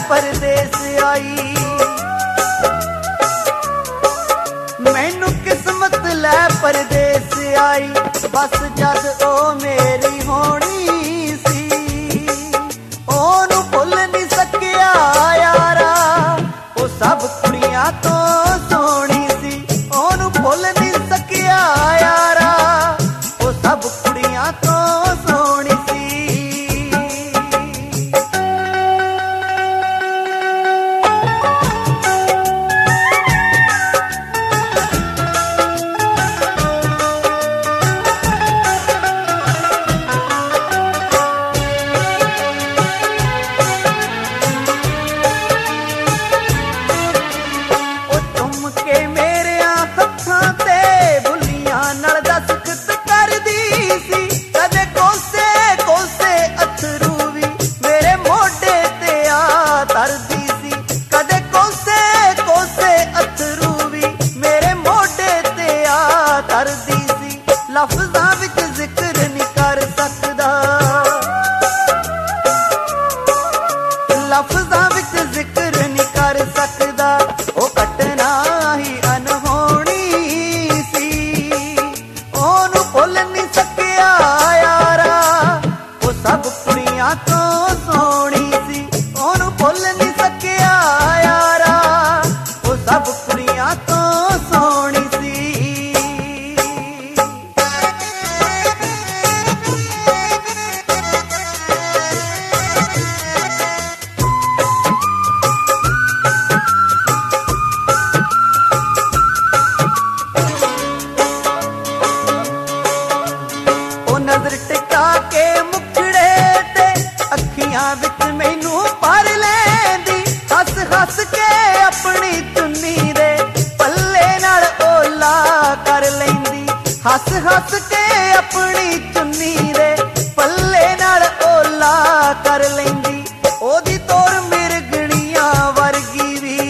परदेस आई। मैनू किस्मत लै परदेस आई, बस जद ओ मेरी होनी सी। ओनू भुल नहीं सकिया यारा, ओ सब कुड़ियां तो सोहनी सी। ओनू भुल नहीं सकिया यारा, ओ सब कुड़ियां तो सोहनी सी। लफ्ज़ां विच जिक्र नहीं कर सकदा, लफ्ज़ां विच जिक्र नहीं कर सकदा। ओ कटना ही अनहोनी सी, ओनू भुल नहीं सकिया यारा, ओ सब कुड़ियां तो सोहनी सी। ओनू भुल नहीं सकिया यारा, ओ सब कुड़ियां तो सोहनी सी। नजर टिका के मुखड़े ते अखियां विच मैनू भर लैंदी, हस हस के अपनी चुन्नी दे पल्ले नाल ओला कर लैंदी। हस हस के अपनी चुन्नी दे पल्ले नाल ओला कर लैंदी। ओदी तोर मिरगणियां वर्गी वी,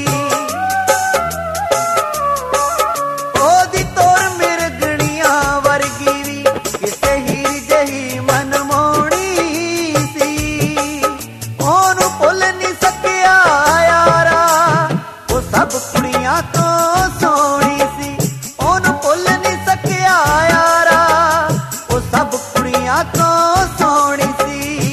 ओदी तोर मिरगणियां वर्गी वी, किसे हीर जही मनमोहनी सी। ओनू भुल नहीं सकिया यारा, ओ सब कुड़ियां तो सोहनी सी। ओनू भुल नहीं सकिया यारा, ओ सब कुड़ियां तो सोहनी सी।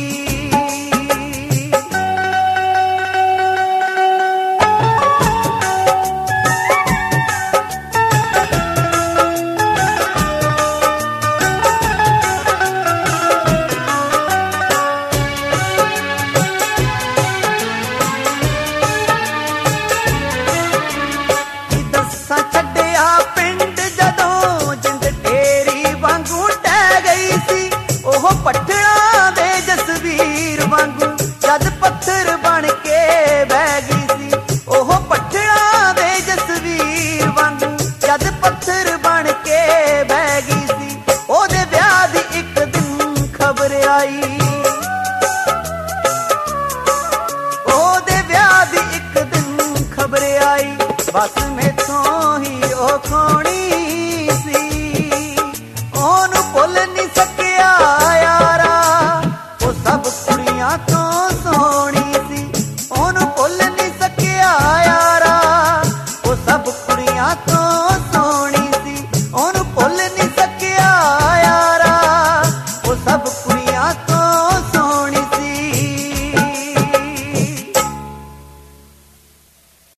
पट्टणा दे जसवीर वांगू जद पत्थर बन के बह गई सी। ओह पट्टणा दे जसवीर वांगू जद पत्थर बन के बह गई सी। ओदे ब्याह दी एक दिन खबर आई, ओदे ब्याह दी एक दिन खबर आई। बस मैथों ही ओ खोनी